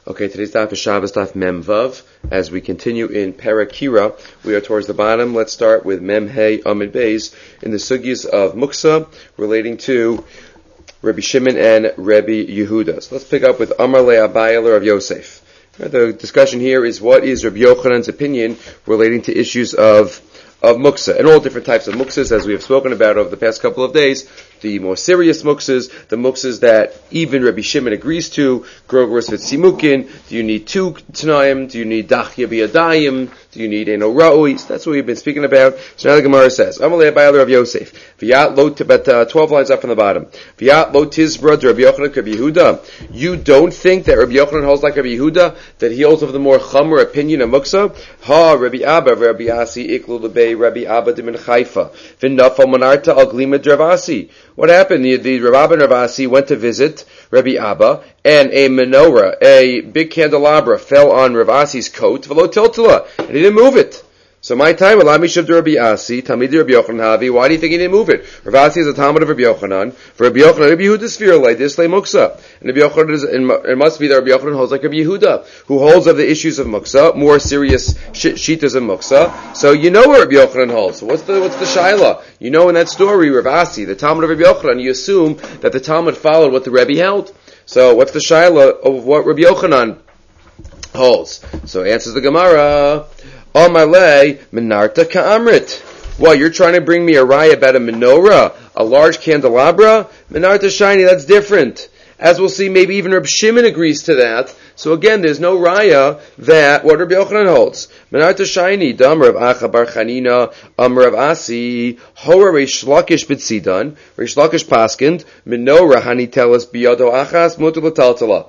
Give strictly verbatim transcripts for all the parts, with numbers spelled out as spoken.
Okay, today's daf is Shabbos daf Mem Vav. As we continue in Parakira, we are towards the bottom. Let's start with Mem Hey Amid Beis in the sugyas of Muksa relating to Rabbi Shimon and Rabbi Yehuda. So let's pick up with Amar Le Abayeler of Yosef. The discussion here is what is Rabbi Yochanan's opinion relating to issues of of muksa, and all different types of muksas, as we have spoken about over the past couple of days. The more serious muksas, the muksas that even Rabbi Shimon agrees to, Grogros Vitzimukin. Do you need two Tanaim? Do you need Dachya Biyadayim? Do you need Eno Ra'oi? That's what we've been speaking about. So now the Gemara says, Amalei Abayler of Yosef. V'yat lo about uh, twelve lines up from the bottom. V'yat lo tizbra Rabbi Yochanan Rabbi Yehuda. You don't think that Rabbi Yochanan holds like Rabbi Yehuda, that he holds of the more chomer opinion of muksa? Ha, Rabbi Abba, Rabbi Asi, Iklu Lebei, Rabbi Abba de Min Chaifa. V'nafal Monarta al Glima Dravasi. What happened? The, the Rav Abba and Rav Asi went to visit Rabbi Abba, and a menorah, a big candelabra, fell on Rav Asi's coat, v'lo tiltila, and he didn't move it. So my time, Alami Shiv to Rabbi Asi, Tamidi Rabbi Yochanan Havi, why do you think he didn't move it? Rav Asi is a Talmud of Rabbi Yochanan. For Rabbi Yochanan, Rabbi Yehuda sphere like this, lay muksa. And Rabbi Yochanan is, it must be that Rabbi Yochanan holds like Rabbi Yehuda, who holds of the issues of muksa, more serious shitas of muksa. So you know where Rabbi Yochanan holds. So what's the, what's the shaila? You know in that story, Rav Asi, the Talmud of Rabbi Yochanan, you assume that the Talmud followed what the Rebbe held. So what's the shaila of what Rabbi Yochanan holds? So answers the Gemara, Amalei Minarta Ka'amrit. Well, you're trying to bring me a raya about a menorah, a large candelabra? Minarta shiny, that's different. As we'll see, maybe even Reb Shimon agrees to that. So again, there's no raya that what Rabbi Yochanan holds. Minarta shiny, dam Rav Acha bar Chanina, am Rav Asi, hora Reish Lakish b'tzidan, Reish Lakish paskind, menorah hanitelas biyado achas mutar l'taltala.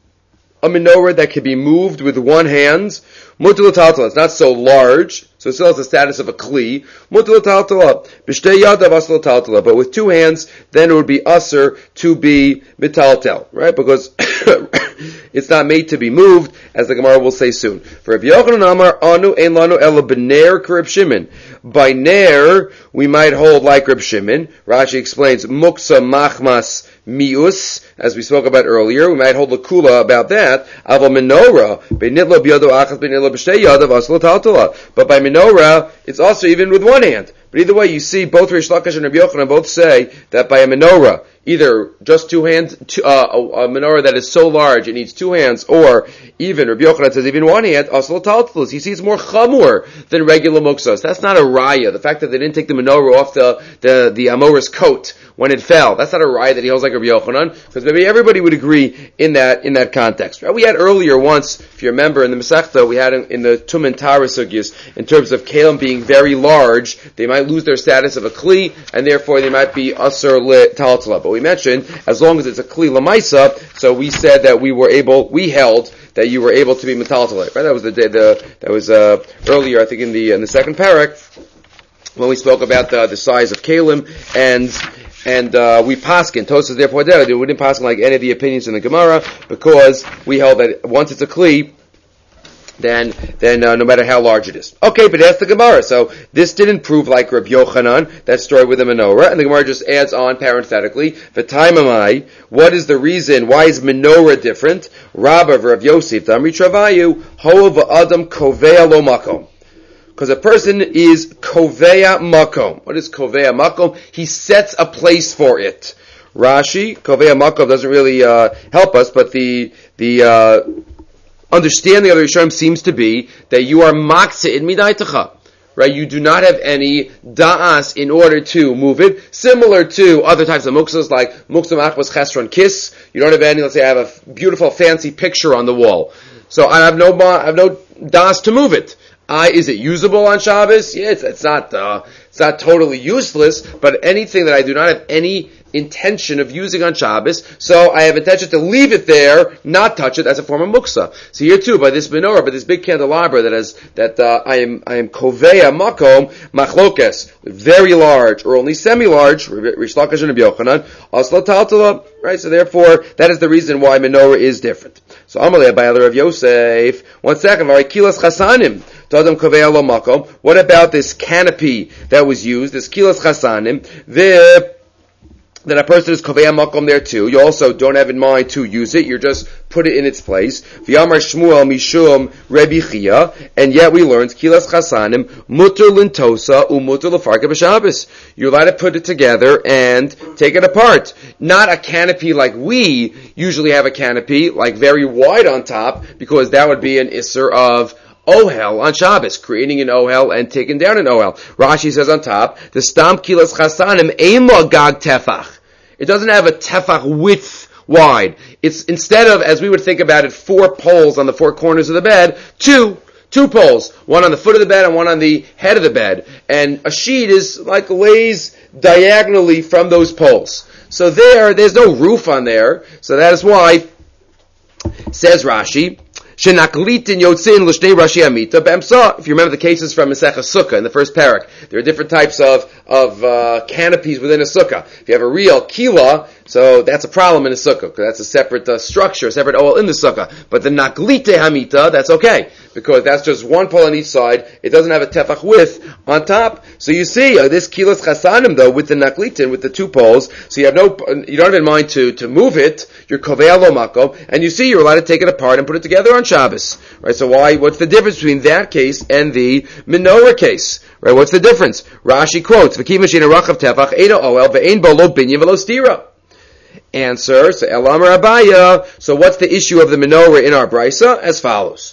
A menorah that can be moved with one hand, mutar l'taltala. It's not so large, so it still has the status of a kli. Mutar l'taltala, b'shtei yadav asr l'taltala. But with two hands, then it would be usher to be mitaltel, right? Because it's not made to be moved, as the Gemara will say soon. For Rabbi Yochanan Amar, anu ein lanu ela b'ner k'Reb Shimon. By ner, we might hold like Reb Shimon. Rashi explains, muksa machmas mius, as we spoke about earlier. We might hold a kula about that. Aval menorah, b'nitlo b'yado achas b'nitlo b'shtei yadav asr l'taltala. But by menorah, it's also even with one hand. But either way, you see both Reish Lakish and Rabbi Yochanan both say that by a menorah, either just two hands, two, uh, a, a menorah that is so large it needs two hands, or even Rabbi Yochanan says even one hand, asl l'taltalos. You see, it's more chamur than regular muksas. That's not a raya. The fact that they didn't take the menorah off the the, the Amorah's coat when it fell, that's not a raya that he holds like Rabbi Yochanan, because maybe everybody would agree in that in that context. Right? We had earlier once, if you remember, in the Masechta, we had in, in the Tum and Tara sugyas, in terms of kalim being very large, they might lose their status of a kli, and therefore they might be asur l'taltala. But we mentioned, as long as it's a kli l'maisa, so we said that we were able, we held that you were able to be metaltal. Right? That was the, the that was uh, earlier, I think, in the in the second parak, when we spoke about the, the size of kalim, and and uh, we paskin. Tosas therefore did we didn't paskin like any of the opinions in the Gemara, because we held that once it's a kli, then then uh, no matter how large it is. Okay, but that's the Gemara. So this didn't prove like Rabbi Yochanan, that story with the menorah, and the Gemara just adds on parenthetically, V'taimamai, what is the reason, why is menorah different? Rabba Rav Yosef, Damri Travayu, Ho v'adam kovea lo makom. Because a person is kovea makom. What is kovea makom? He sets a place for it. Rashi, kovea makom doesn't really uh, help us, but the the uh, understanding of the Rishonim seems to be that you are makse in midaitacha, right? You do not have any da'as in order to move it, similar to other types of muksas like muksa machmas chesron kiss. You don't have any. Let's say I have a beautiful fancy picture on the wall, so I have no I have no da'as to move it. I, is it usable on Shabbos? Yeah, it's, it's not, uh, it's not totally useless, but anything that I do not have any intention of using on Shabbos, so I have intention to leave it there, not touch it as a form of muksa. So here too, by this menorah, by this big candelabra that has, that, uh, I am, I am kovea makom, machlokes, very large, or only semi-large, Reish Lakish and Rabbi Yochanan, asla taltala, right? So therefore, that is the reason why menorah is different. So Amalei Abayler of Yosef, one second, kilas chasanim, tadam kovea lo makom. What about this canopy that was used, this kilas chasanim, the then a person is kovea makom there too. You also don't have in mind to use it. You're just put it in its place. V'yamar Shmuel mishum Rebbe Chia, and yet we learned kilas chasanim muter lintosa umuter lefarka b'Shabbos. You're allowed to put it together and take it apart. Not a canopy like we usually have a canopy, like very wide on top, because that would be an isser of ohel on Shabbos, creating an ohel and taking down an ohel. Rashi says on top, the stam kilas chasanim ein lo gag tefach. It doesn't have a tefach width wide. It's instead of, as we would think about it, four poles on the four corners of the bed, two. Two poles, one on the foot of the bed and one on the head of the bed. And a sheet is like lays diagonally from those poles. So there, there's no roof on there. So that is why, says Rashi, Shenaklitin yotzin l'shnei rashi amita b'emsa. If you remember the cases from Masechah Sukkah in the first parak, there are different types of of uh, canopies within a sukkah. If you have a real kila, so that's a problem in a sukkah because that's a separate uh, structure, a separate oil in the sukkah. But the naklite hamita, that's okay because that's just one pole on each side. It doesn't have a tefach width on top. So you see uh, this kilas chasanim though with the naklitin with the two poles. So you have no, you don't have in mind to to move it. You're kovea lo makom, and you see you're allowed to take it apart and put it together on Shabbos, right? So why? What's the difference between that case and the menorah case, right? What's the difference? Rashi quotes: "V'kim machina rachav tefach eino oel ve'ein bo lo binyan v'lo stira." Answer: So Elamar Abaya. So what's the issue of the menorah in our brisa? As follows: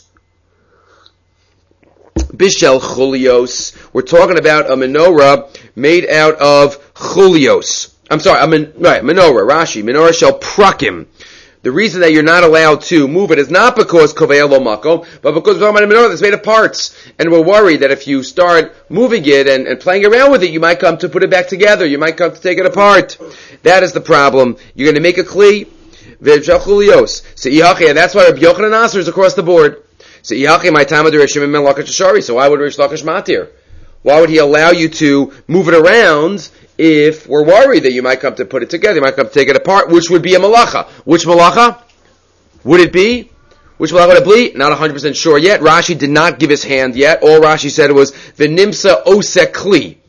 Bishel chulios. We're talking about a menorah made out of chulios. I'm sorry, a men, right? Menorah. Rashi: Menorah shel prakim. The reason that you're not allowed to move it is not because kovea lo makom, but because we're talking about a menorah that's made of parts, and we're worried that if you start moving it and, and playing around with it, you might come to put it back together. You might come to take it apart. That is the problem. You're going to make a kli, v'chachulios. So and that's why Rabbi Yochanan Nasser is across the board. So my time of the Rishim and Melachas Shari. So why would Rish Lakish matir? Why would he allow you to move it around? If we're worried that you might come to put it together, you might come to take it apart, which would be a malacha. Which malacha would it be? Which malacha would it be? Not one hundred percent sure yet. Rashi did not give his hand yet. All Rashi said was, v'nimsa osekli.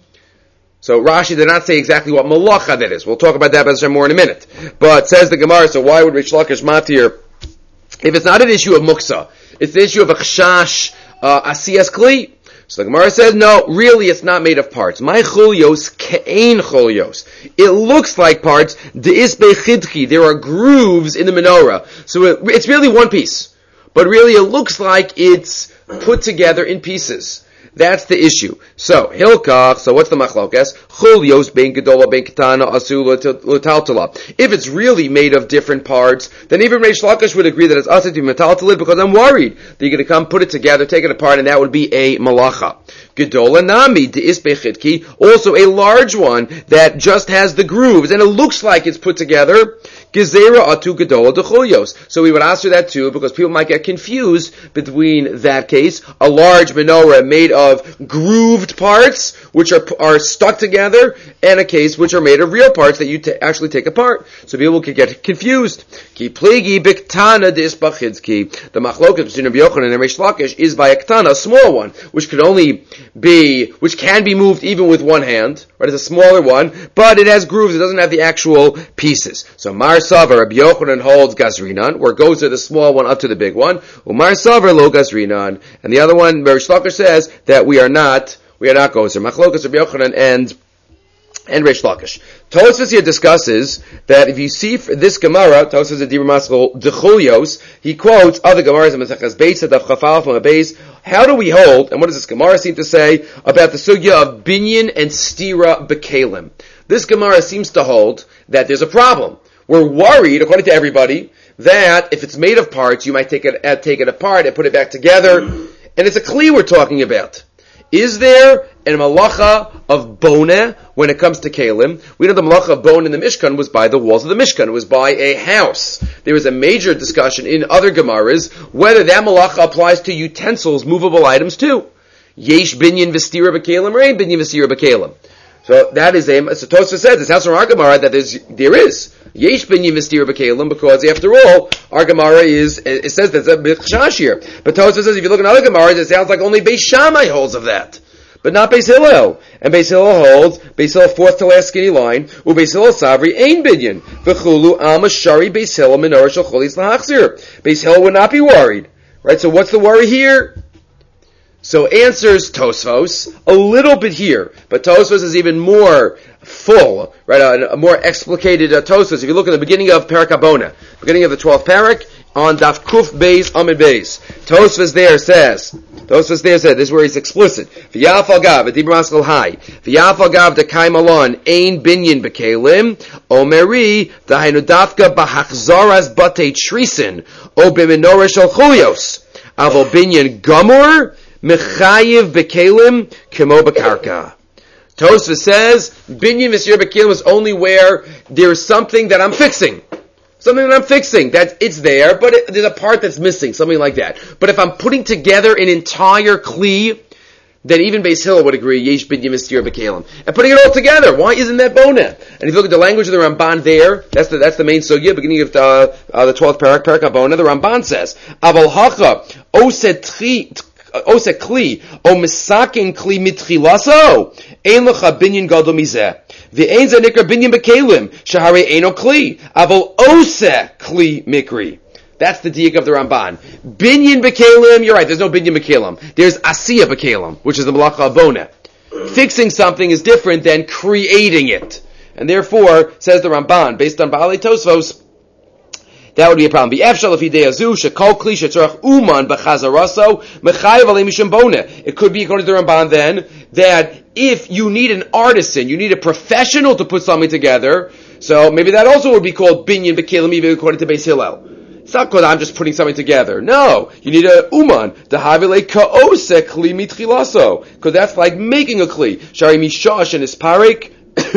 So Rashi did not say exactly what malacha that is. We'll talk about that more in a minute. But says the Gemara, so why would Rish Lakish matir? If it's not an issue of muksa, it's the issue of a chashash uh, asiyas kli. So the Gemara says, no, really it's not made of parts. My chulios ke'ein chulios. It looks like parts. De'is bechidki. There are grooves in the menorah. So it, it's really one piece. But really it looks like it's put together in pieces. That's the issue. So, hilkach, so what's the machlokas? Chulios ben gedola ben ketana asula l'taltala. If it's really made of different parts, then even Reish Lakish would agree that it's asur to be metaltalit because I'm worried that you're going to come, put it together, take it apart, and that would be a malacha. Gedola nami de'is bechidki, also a large one that just has the grooves, and it looks like it's put together. Gezerah atu gedola dechulios. So we would answer that too, because people might get confused between that case, a large menorah made of grooved parts, which are are stuck together, and a case which are made of real parts that you t- actually take apart. So people could get confused. Ki plegi biktana dis bachidski. The machlokas between Rabbi Yochanan and Reish Lakish is by a ktana, a small one, which could only be, which can be moved even with one hand, right? It's a smaller one, but it has grooves. It doesn't have the actual pieces. So Mar Savar, Rabbi Yochanan holds Gazrinan, where it goes to the small one up to the big one. Umar Savar lo Gazrinan, and the other one, Reish Lakish says that we are not, we are not Gozer. Machlokas Rabbi Yochanan and and Reish Lakish. Tosfos here discusses that if you see this Gemara, Tosfos at Dibur Maskal Dechulios, he quotes other Gemaras in Maseches Beis Daf Chafal from a Beis. How do we hold? And what does this Gemara seem to say about the sugya of binyan and stira bekalim? This Gemara seems to hold that there's a problem. We're worried, according to everybody, that if it's made of parts, you might take it uh, take it apart and put it back together, and it's a kli we're talking about. Is there a malacha of boneh when it comes to kalim? We know the malacha of boneh in the Mishkan was by the walls of the Mishkan. It was by a house. There was a major discussion in other Gemaras whether that malacha applies to utensils, movable items too. Yesh binyan v'stira b'kalim or ain't binyan v'stira b'kalim. So that is a, so Tosfos says, it's house from our Gemara that there's, there is. Yesh binyan v'stira b'kalim, because after all, our Gemara is, it says there's a b'chashash here. But Tosfos says, if you look at other Gemaras, it sounds like only Beis Shammai holds of that. but not Beis Hillel. And Beis Hillel holds, Beis Hillel fourth to last skinny line, U Beis Hillel Savri Ein Binyan, V'chulu Alma Shari Beis Hillel Menorah Shel Cholis L'Hachzir. Beis Hillel would not be worried. Right, so what's the worry here? So answers Tosfos, a little bit here, but Tosfos is even more full, right, a, a more explicated uh, Tosfos. If you look at the beginning of Parak Habona, beginning of the twelfth Parak, on Daf Kuf Beis Amid Beis, Tosfos there says, Tosfos there said, this is where he's explicit, V'yafal gav, V'dibur maskal hai, V'yafal gav d'kay malon, ein binyan b'kelim, omeri, d'hainu dafka b'hachzaras batei trisin, o b'menorah shel chulios, avol binyan gamur, mechayiv b'kelim, kemo b'karka. Tosfos says, binyan v'sir b'kelim is only where there's something that I'm fixing. Something that I'm fixing, that it's there, but it, there's a part that's missing, something like that. But if I'm putting together an entire kli, then even Beis Hillel would agree, yesh binyan v'sir b'kelim. And putting it all together, why isn't that bona? And if you look at the language of the Ramban there, that's the, that's the main sugya, beginning of the, uh, the twelfth parak, parak habona, the Ramban says, Aval hacha, oset tri, Ose kli, o misakin kli mitchilaso, ein lecha binyan gadol mizeh. V'ein ze nikra binyan bekelim, shahare eino kli, avol ose kli mikri. That's the diak of the Ramban. Binyan bekelim, you're right, there's no binyan bekelim. There's asiya bekelim, which is the malacha abona. Fixing something is different than creating it. And therefore, says the Ramban, based on Baalei Tosfos, that would be a problem. It could be, according to the Ramban then, that if you need an artisan, you need a professional to put something together, so maybe that also would be called binyan b'kelim, even according to Beis Hillel. It's not because I'm just putting something together. No, you need a uman, because that's like making a kli. Shari mishash and isparik,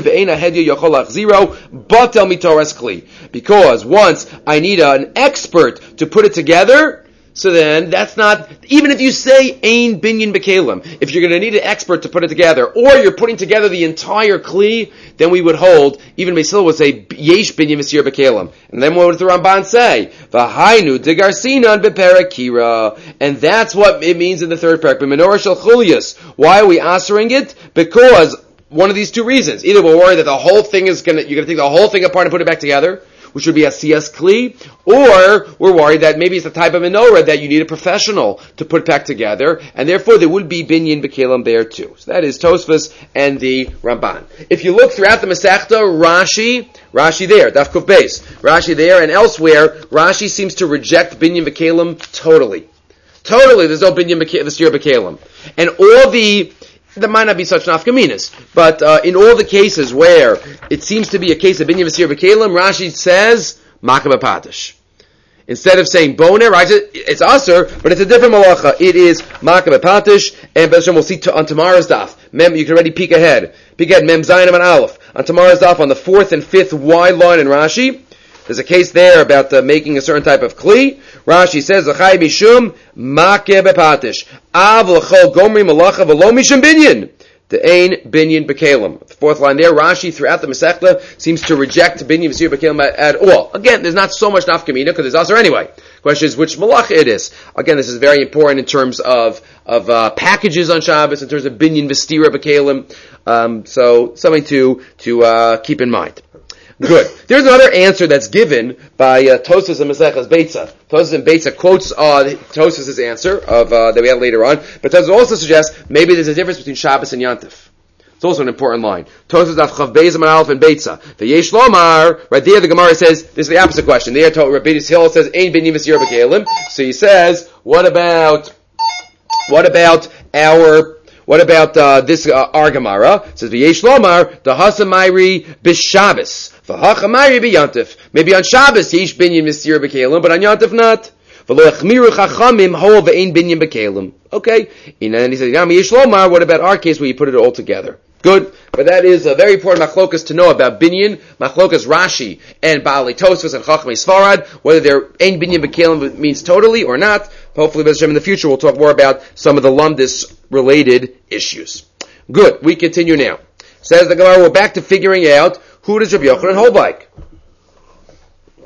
because once I need an expert to put it together, so then that's not, even if you say ein binyan bekelim, if you're going to need an expert to put it together, or you're putting together the entire kli, then we would hold, even Beis Hillel would say yesh binyan v'sir bekelim. And then what would the Ramban say? V'hainu degarsinan beperakira. And that's what it means in the third parak, b'menorah shel chulios. Why are we answering it? Because one of these two reasons. Either we're worried that the whole thing is gonna, you're gonna take the whole thing apart and put it back together, which would be a C S kli, or we're worried that maybe it's the type of menorah that you need a professional to put back together, and therefore there would be binyan b'kelim there too. So that is Tosfos and the Ramban. If you look throughout the Masechta, Rashi, Rashi there, Daf Kuf Beis, Rashi there, and elsewhere, Rashi seems to reject binyan b'kelim totally. Totally, there's no binyan v'sir b'kelim. And all the there might not be such nafkaminas, but uh, in all the cases where it seems to be a case of binyan v'sir b'kelim, Rashi says makah b'patish. Instead of saying boner, Rashi, it's aser, but it's a different malacha. It is makah b'patish, and B'ezram we'll see to, on tomorrow's daf. Mem, you can already peek ahead. Peek ahead, Mem Zayin and Aleph. On tomorrow's daf, on the fourth and fifth wide line in Rashi, there's a case there about uh, making a certain type of kli. Rashi says, "L'chai mishum makeh bepatish av l'chol gomri malacha v'lo mishum binyan the ein binyan b'kelim." The fourth line there, Rashi throughout the Masechta seems to reject binyan v'sir b'kelim at, at all. Again, there's not so much nafkamina because there's also anyway. Question is which malacha it is. Again, this is very important in terms of of uh, packages on Shabbos, in terms of binyan v'stira b'kelim. Um, so something to to uh, keep in mind. Good. There's another answer that's given by uh, Tosfos and Maseches Beitza. Tosfos and Beitza quotes uh, Tosfos' answer of uh, that we had later on, but Tosfos also suggests maybe there's a difference between Shabbos and Yantif. It's also an important line. Tosfos Daf Chav Beis Amar Aleph and Beitza. The Yesh Lomar, right there, the Gemara says this is the opposite question. There, Rabbi Hill says Ein Binyan v'sir b'kelim. So he says, what about what about our What about uh, this uh, our Gemara? It says V'yesh Lomar the Hasamayri b'Shabbos v'Hachamayri b'Yantif. Maybe on Shabbos yesh binyan v'sir b'kelim, but on Yantif not. V'lo yachmiru chachamim hol v'ein binyan b'kelim. Okay, and then he says V'yesh Lomar. What about our case where you put it all together? Good, but that is a very important machlokas to know about binyan. Machlokas Rashi and Baalei Tosfos and Chachmei Sfarad, whether they're ein binyan b'kelim means totally or not. Hopefully, in the future, we'll talk more about some of the lumdis related issues. Good, we continue now. Says the Gemara, we're back to figuring out who does Rabbi Yochanan hold like.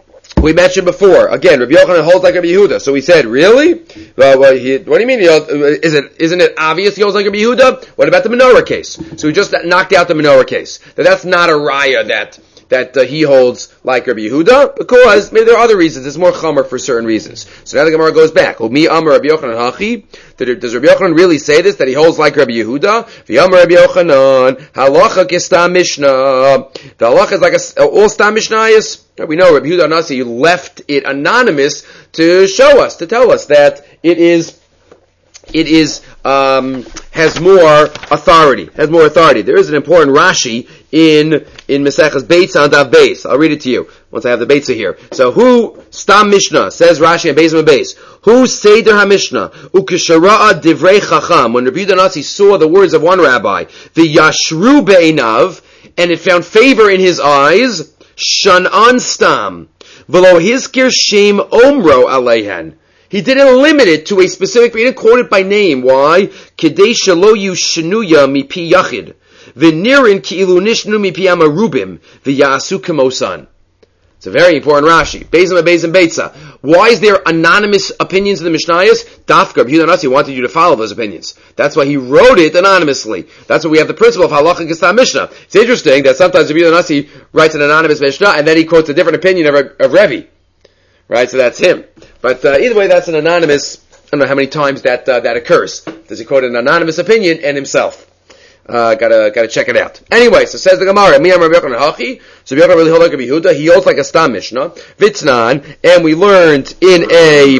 we mentioned before, again, Rabbi Yochanan holds like Rabbi Yehuda. So we said, really? Well, well, he, what do you mean? He holds, is it, isn't it obvious he holds like Rabbi Yehuda? What about the menorah case? So we just knocked out the menorah case. That that's not a raya that that uh, he holds like Rabbi Yehuda, because maybe there are other reasons. It's more chomer for certain reasons. So now the Gemara goes back. Mi amar Rabbi Yochanan hachi. Does Rabbi Yochanan really say this, that he holds like Rabbi Yehuda? V'yamar Rabbi Yochanan, halacha kistam mishnah. The halacha is like a, all stam mishnayos. We know Rabbi Yehuda Nasi left it anonymous to show us, to tell us that it is It is um, has more authority. Has more authority. There is an important Rashi in in Maseches Beitza on Dav Beis. I'll read it to you once I have the Beitza here. So who Stam Mishnah says Rashi and Beis and Beis? Who Seder HaMishnah Ukeshara'a Divrei Chacham? When Rabbi Yehuda Nasi saw the words of one rabbi, the Yashru Be'einav, and it found favor in his eyes, Shan'an Stam V'lo Hizkir Shem Omro Aleihen. He didn't limit it to a specific, he didn't quote it by name. Why? Kedei shelo yushenuya mipi yachid. V'nirin ki'ilu nishnu mipi amarubim. V'yasu kamosan. It's a very important Rashi. Beis and Beis and Beitza. Why is there anonymous opinions in the Mishnayos? Dafka, Rabbi Yehuda Nasi wanted you to follow those opinions. That's why he wrote it anonymously. That's why we have the principle of halacha kistam mishnah. It's interesting that sometimes Rabbi Yehuda Nasi writes an anonymous Mishnah and then he quotes a different opinion of, of Revi. Right, so that's him. But uh, either way, that's an anonymous. I don't know how many times that uh, that occurs. Does he quote an anonymous opinion and himself? Uh, gotta gotta check it out. Anyway, so says the Gemara. Mi amar Rabbi Yochanan hachi. So Rabbi Yochanan really holds like Rabbi Yehuda. He holds like a stam mishnah. Vitznan, and we learned in a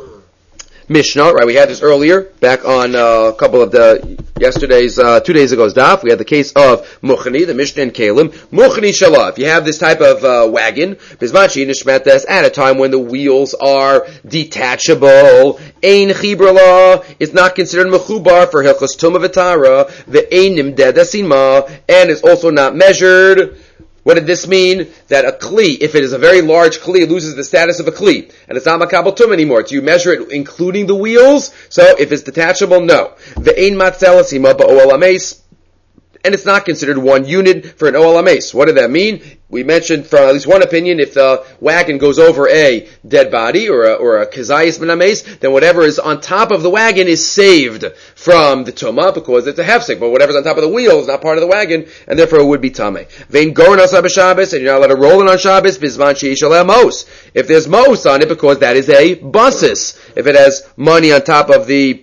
Mishnah, right? We had this earlier, back on uh, a couple of the yesterday's, uh, two days ago's daf. We had the case of Muchni, the Mishnah and Kalim. Muchni Shalah. If you have this type of uh, wagon, Bizmachi Nishmetes, at a time when the wheels are detachable, Ein Chibrala, it's not considered Mechubar for Hilchos Tumah V'Tara, the Einim Dedasima, and it's also not measured. What did this mean? That a kli, if it is a very large kli, it loses the status of a kli. And it's not makabel tum anymore. Do you measure it including the wheels? So if it's detachable, no. Ve'ein matzelasima ba'ol ames. And it's not considered one unit for an Oel Ames. What did that mean? We mentioned from at least one opinion, if the wagon goes over a dead body or a, or a Kazayas ben Ames, then whatever is on top of the wagon is saved from the Tumah because it's a hefsek. But whatever's on top of the wheel is not part of the wagon, and therefore it would be Tameh. Vein goren asab Shabbos, and you're not allowed to roll it on Shabbos, bizman she'ishal mos. If there's mos on it, because that is a basis. If it has money on top of the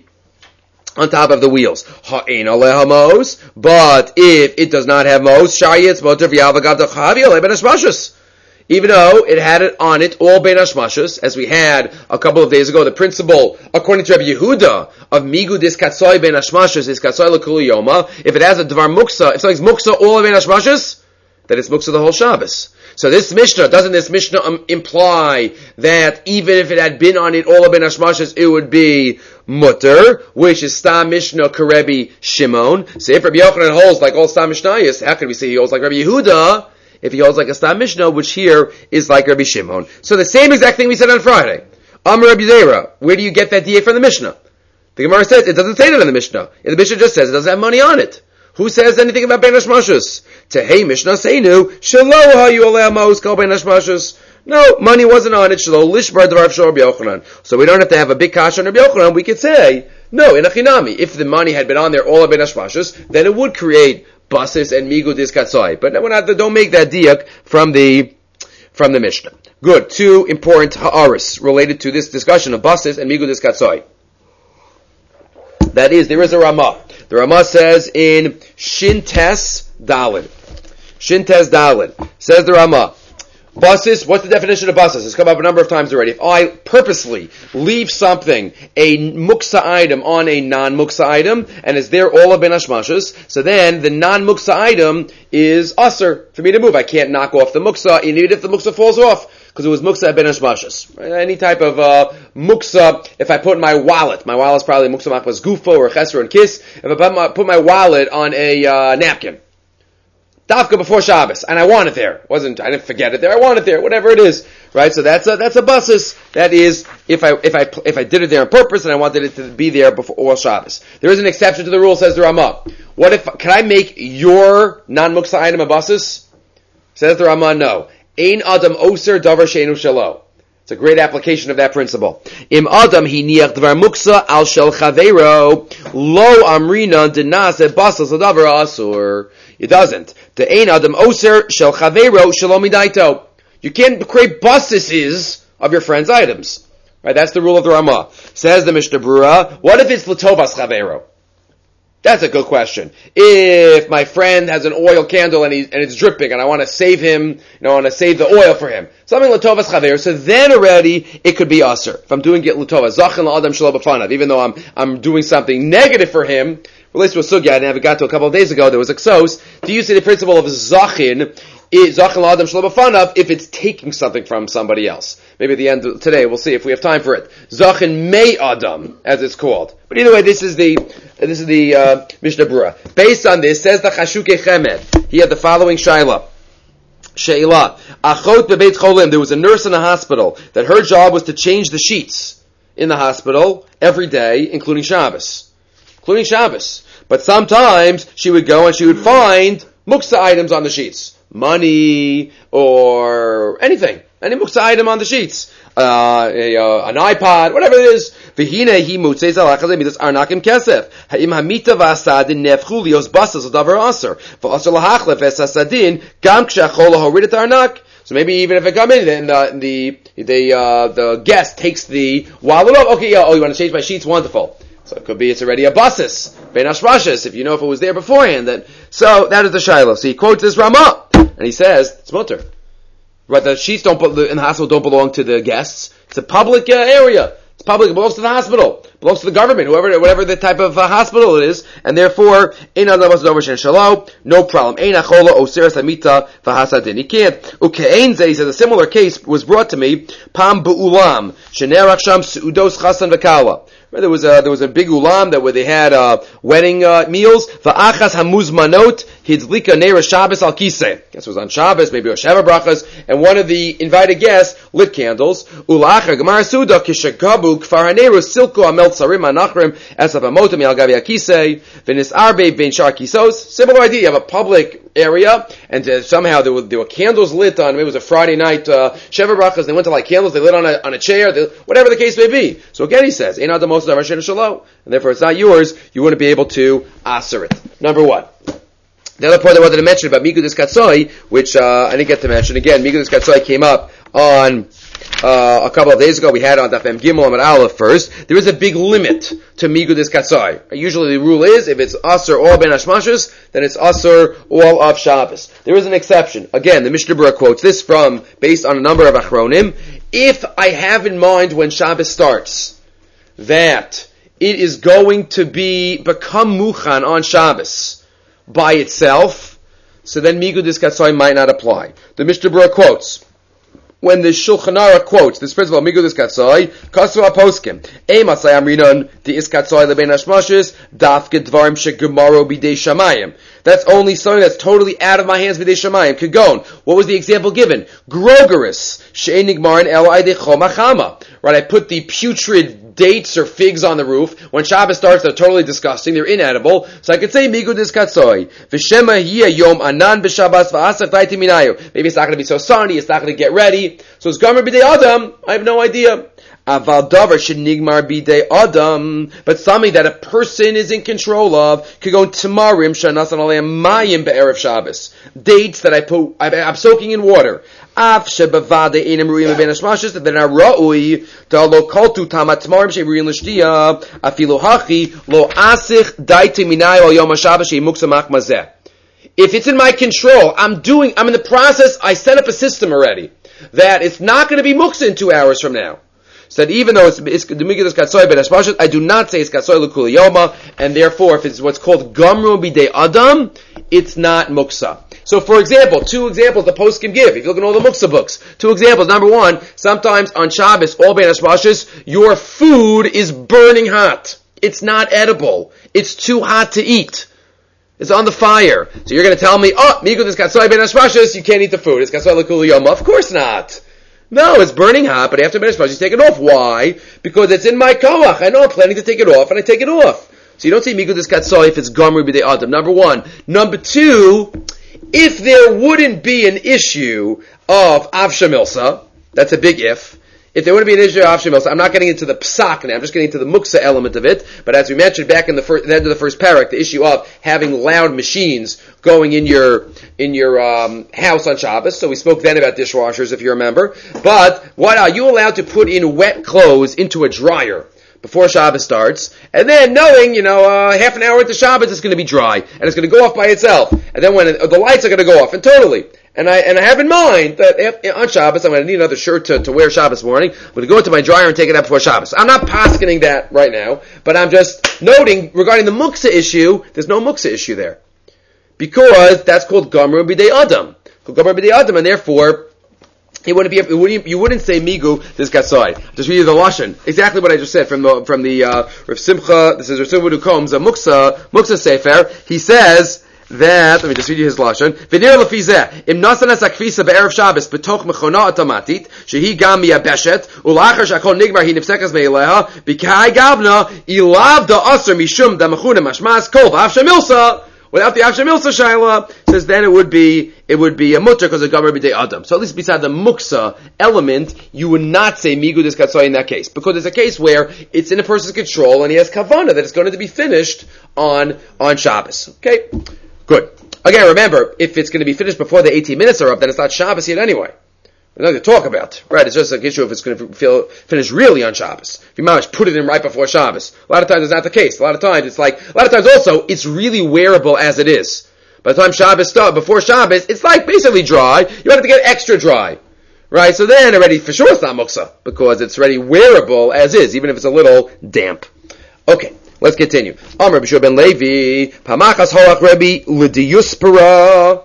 on top of the wheels. Ha'ein aleha mos, but if it does not have mos, shayitz motor v'yavagav d'chavi alei ben hashmashus. Even though it had it on it all ben hashmashus, as we had a couple of days ago, the principle, according to Rabbi Yehuda, of migu dis katsoy ben hashmashus is katsoy l'kuli yoma. If it has a dvar muksa, if something's muksa all ben hashmashus, then it's muksa the whole Shabbos. So this Mishnah, doesn't this Mishnah um, imply that even if it had been on it all of ben hashmashus, it would be mutter, which is Stam Mishnah Karebi Shimon. So if Rabbi Yochanan holds like all Stam Mishnayos, how can we say he holds like Rabbi Yehuda if he holds like a Stam Mishnah, which here is like Rabbi Shimon? So the same exact thing we said on Friday. Amar Rabbi Zera, where do you get that D A from the Mishnah? The Gemara says it doesn't say that in the Mishnah. The Mishnah just says it doesn't have money on it. Who says anything about ben hashmashus? Tehei Mishnah Seinu Shelo Hayu Alei Mos Kol ben hashmashus. No, money wasn't on it. Shelo Lishbar Dvar Shor Rabbi Yochanan. So we don't have to have a big kasha on Rabbi Yochanan. We could say no in a chinami. If the money had been on there all of ben hashmashus, then it would create basis and migu diskatzoi. But we're not. Don't make that diak from the from the Mishnah. Good. Two important ha'aris related to this discussion of basis and migu diskatzoi. That is, there is a Ramah. The Ramah says in Shintes Dalid. Shintes Dalid. Says the Ramah. Basis, what's the definition of basis? It's come up a number of times already. If I purposely leave something, a muksa item, on a non-muksa item, and it's there all of ben hashmashus, so then the non-muksa item is usher for me to move. I can't knock off the muksa, even if the muksa falls off, because it was muksa ben hashmashus. Right? Any type of uh, muksa, if I put my wallet, my wallet's probably muksa machmas gufo or cheser and kiss, if I put my, put my wallet on a uh, napkin, Dafka before Shabbos, and I want it there. It wasn't I didn't forget it there. I want it there. Whatever it is, right? So that's a that's a basis. That is, if I if I if I did it there on purpose and I wanted it to be there before all Shabbos. There is an exception to the rule, says the Ramah. What if can I make your non-muksa item a basis? Says the Ramah, no. Ein adam oser davar sheinu shalo. It's a great application of that principle. Im adam hiniach dvar muksa al shel chavero lo amrina denase basas adavar asur. It doesn't. The ein adam oser shel chavero shalom idaito. You can't create buses of your friend's items. Right? That's the rule of the Ramah. Says the Mishnah Berurah. What if it's l'tovas chavero? That's a good question. If my friend has an oil candle and, he, and it's dripping and I want to save him, you know, I want to save the oil for him, something l'tovas chaver, so then already it could be aser. If I'm doing it l'tovas, zachin la'adam shelo b'fanav, even though I'm, I'm doing something negative for him, relates to a sugya I never got to a couple of days ago, there was exos. Do you see the principle of zachin? Zachin la'adam shelo b'fanav if it's taking something from somebody else. Maybe at the end of today, we'll see if we have time for it. Zachin mei adam, as it's called. But either way, this is the this is the uh, Mishnah Berurah. Based on this, says the Chashukei Chemed. He had the following shaila. Sheila. Achot bebeit cholim. There was a nurse in a hospital that her job was to change the sheets in the hospital every day, including Shabbos. Including Shabbos. But sometimes she would go and she would find muksa items on the sheets. Money or anything. Any muksa item on the sheets. Uh, a, uh, an iPod, whatever it is. V'hine hi mutzei zalachazeh midas arnakim kesef. Ha'im hamita v'asadin nefchu lios basas odavar aser. V'aser lahachlef es asadin gam k'shachol lahorid et arnak. So maybe even if it come in, then the the the, uh, the guest takes the wallet off. Okay, yeah, oh, you want to change my sheets? Wonderful. So it could be it's already a basis, ben ashmashas, if you know if it was there beforehand. Then so that is the shiloh. So he quotes this Ramah and he says it's mutter. Right, the sheets don't in the hospital don't belong to the guests. It's a public uh, area. It's public. It belongs to the hospital. It belongs to the government, whoever, whatever the type of uh, hospital it is, and therefore, no problem. He can't. He says a similar case was brought to me. Pam bu'ulam shenerach sham seudos chasan v'kala. There was a there was a big ulam that where they had uh, wedding uh, meals. Va'achas hamuzmanot hidlika neira Shabbos al kisei. Guess it was on Shabbos, maybe or Sheva brachas, and one of the invited guests lit candles. Ulacha gemara suda kishagabu kfar haneru silko amel tsarim anachrim esav amotim al gavi akisei v'nis arbe ben shar kisos. Similar idea. You have a public area, and uh, somehow there were there were candles lit on. Maybe it was a Friday night uh, Sheva brachas. They went to light candles. They lit on a on a chair. They, whatever the case may be. So again, he says, "Ein adam and therefore it's not yours, you wouldn't be able to aser it." Number one. The other point I wanted to mention about Migudis Katsoi, which uh, I didn't get to mention again, Migudis Katsoi came up on uh, a couple of days ago. We had on Daf Mem Gimel Amud Aleph first. There is a big limit to Migudis Katsoi. Usually the rule is, if it's aser all ben hashmashos, then it's aser all of Shabbos. There is an exception. Again, the Mishnah Berurah quotes this from, based on a number of Achronim. If I have in mind when Shabbos starts, that it is going to be become muchan on Shabbos by itself, so then Migudis Katsoi might not apply. The Mishnah Berurah quotes, when the Shulchan Aruch quotes this principle of Migudis Katsoi, Kasu HaPoskim, Ei Masai Amrinon, Di'is Katsoi Lebein Hashmashis, Dafke Dvarim Shegumaro Bidei Shamayim. That's only something that's totally out of my hands Bidei Shamayim. Kagon. What was the example given? Grogeris, She'en Nigmarin El Aidei Chom HaChama. Right, I put the putrid dates or figs on the roof. When Shabbos starts, they're totally disgusting. They're inedible. So I could say Migudis Katsoi. V'shema hiya yom anan b'Shabbos v'asaf daiti minayu. Maybe it's not going to be so sunny. It's not going to get ready. So it's Gomer b'dei Adam. I have no idea. Aval davar shenigmar b'dei Adam. But something that a person is in control of could go tamarim shanasan aleim mayim be'erev Shabbos. Dates that I put, I'm soaking in water. Af shebavade inim ruim ben hashmashos that are ra'ui to lo koltu tamat tamarim she'ruim l'shtiya afilu hachi lo asich daiti minayu al yom ha'Shabbos she'imuksa machmazeh. If it's in my control, I'm doing, I'm in the process, I set up a system already that it's not going to be muksa in two hours from now. So that even though it's, it's the Migudis Katsoi ben hashmashos, I do not say it's Katsoi l'kuli yoma, and therefore if it's what's called Gamru b'dei Adam, it's not muksa. So, for example, two examples the poskim give. If you look at all the muksa books, two examples. Number one, sometimes on Shabbos, all ben hashmashos, your food is burning hot. It's not edible. It's too hot to eat. It's on the fire. So you're going to tell me, oh, Migudis Katsoi ben hashmashos, you can't eat the food. It's Katsoi l'kuli yoma. Of course not. No, it's burning hot, but after ben hashmashos, you take it off. Why? Because it's in my koach. I know I'm planning to take it off, and I take it off. So you don't say Migudis Katsoi if it's Gamru b'dei Adam. Number one. Number two, if there wouldn't be an issue of Avsha Milsa, that's a big if, if there wouldn't be an issue of Avshei Milsa, I'm not getting into the psak now, I'm just getting into the muksa element of it, but as we mentioned back in the, first, the end of the first parak, the issue of having loud machines going in your in your um, house on Shabbos, so we spoke then about dishwashers, if you remember, but what are you allowed to put in wet clothes into a dryer before Shabbos starts, and then knowing, you know, uh, half an hour into Shabbos it's going to be dry, and it's going to go off by itself, and then when it, the lights are going to go off, and totally. And I and I have in mind that if, on Shabbos I'm going to need another shirt to, to wear Shabbos morning. I'm going to go into my dryer and take it out before Shabbos. I'm not paskening that right now, but I'm just noting regarding the muksa issue, there's no muksa issue there. Because that's called Gomer B'dei Adam. Called Gomer B'dei Adam, and therefore, it wouldn't be, it wouldn't, you wouldn't say Migu, this Gatsai. Just read you the Lashon. Exactly what I just said from the, from the, uh, Rav Simcha, this is Rav Simcha Dukom's, a Muksa, Muksa Sefer. He says, that, let me just read you his lashon. V'nir lefizeh, im nasanas akfisa be'erev Shabbos b'toch mechona automatit, shehi gam miyabeshet, ulachar shakol nigmar hi nifsekas me'eleha, b'kai gavna, ilav da aser mishum da mechuna mashmas kol v'avsha milsa, without the avsha milsa shayla, says then it would be, it would be a mutter because of gomer b'dei adam. So at least beside the muksa element, you would not say migu dis katsoi in that case, because it's a case where it's in a person's control and he has kavana that it's going to be finished on, on Shabbos. Okay? Good. Again, remember, if it's going to be finished before the eighteen minutes are up, then it's not Shabbos yet anyway. There's nothing to talk about. Right? It's just an issue if it's going to feel, finish really on Shabbos. If you manage to put it in right before Shabbos. A lot of times it's not the case. A lot of times it's like, a lot of times also, it's really wearable as it is. By the time Shabbos starts, before Shabbos, it's like basically dry. You want it to get extra dry. Right? So then already, for sure it's not muksa, because it's already wearable as is, even if it's a little damp. Okay. Let's continue. Amr B'Shua ben Levi, Pamachas Horach Rebbe L'Diuspera.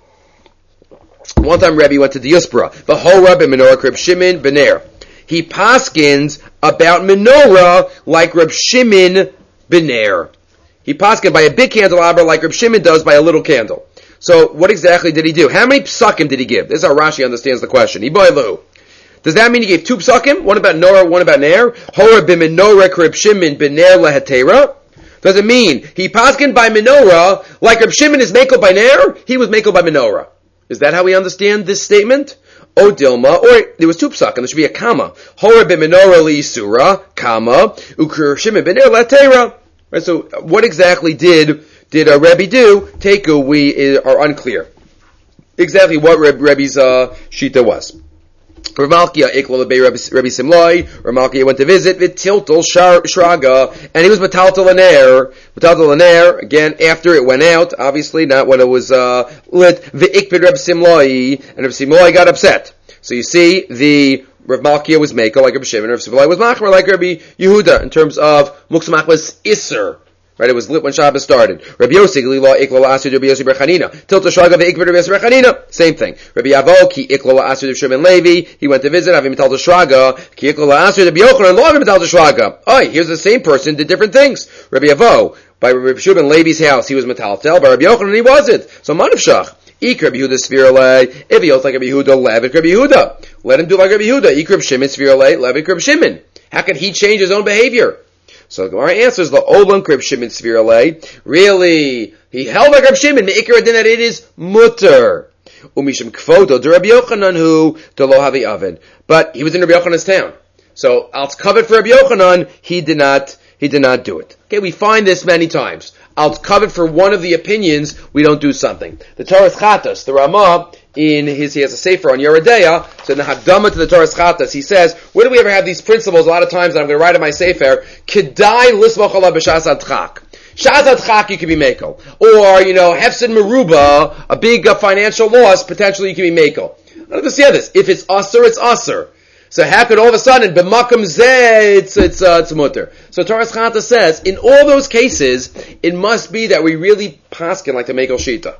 One time Rebbe went to Diuspera. V'Hora b'Menorah Reb Shimon ben Ner. He paskins about menorah like Reb Shimon ben Ner. He paskins by a big candelabra like Reb Shimon does by a little candle. So what exactly did he do? How many psakim did he give? This is how Rashi understands the question. Iboilu. Does that mean he gave two psakim? One about Norah, one about Ner? Hora b'menorah Reb Shimon ben Ner lehetera? Does it mean he paskin by menorah like Reb Shimon is mako by Ner? He was mako by menorah. Is that how we understand this statement? O Dilma, or there was two psakim, there should be a comma. Hora b'menorah li'isura, comma, u'Reb Shimon ben Ner lehetera. Right, so what exactly did did a Rebbe do? Teku, we are unclear. Exactly what Reb, Rebbe's uh, shita was. Rav Malkiah ikla lebei Rabbi Simlai. Rav Malkiah went to visit v'tiltel shraga, and he was metaltel aner. Metaltel aner again after it went out. Obviously, not when it was uh, lit. V'ikpid Rabbi Simlai, and Rabbi Simlai got upset. So you see, the Rav Malkiah was meko like Rabbi Shimon, Rav Simlai was machmer like Rabbi Yehuda in terms of muksamach was iser. Right, it was lit when Shabbos started. Rabbi Yossi, Glila, Ikla, Asud, Rabbi Yossi, Brechanina. Tilta, Shraga, Ve'ikvid, Rabbi Yossi, Brechanina. Same thing. Rabbi Yavo, Ki, Ikla, Asud, Rabbi Shimon Levi. He went to visit, Avim, Talta, Shraga. Ki, Ikla, Asud, Rabbi Yochanan, Lo, Avim, Talta, Shraga. Oh, here's the same person, did different things. Rabbi Yavo, by Rabbi Shimon Levi's house, he was Metaltel. By Rabbi Yochanan, he wasn't. So, Manavshach. Ik Rabbi Yehuda Svirale. If he holds like Rabbi Yehuda, Levik Rabbi Yehuda. Let him do like Rabbi Yehuda. Ik Rabbi Shimon Svirale, Levik Rabbi Shimon. How can he change his own behavior? So the Gemara answers the Olam Reb Shimon Svirale. Really, he held like Reb Shimon. The Ikar Adin that it is mutter. Umishim Kvodo de Rabbi Yochanan who de lo havi oven. But he was in Rabbi Yochanan's town, so I'll cover for Rabbi Yochanan. He did not. He did not do it. Okay, we find this many times. I'll cover for one of the opinions. We don't do something. The Torah Chatas, the Ramah. In his, he has a sefer on Yeridea. So in the Hakdama to the Torah Chatas, he says, where do we ever have these principles? A lot of times, and I'm going to write in my sefer, Kedai lismach ala b'shas adchak. Shas adchak, you can be mako. Or, you know, hefsid meruba, a big uh, financial loss, potentially you can be mako. I don't understand this. If it's usser, it's usser. So how could all of a sudden, b'makam zeh, it's, it's, uh, it's mutter. So Torah Chatas says, in all those cases, it must be that we really paskin like the mako shita.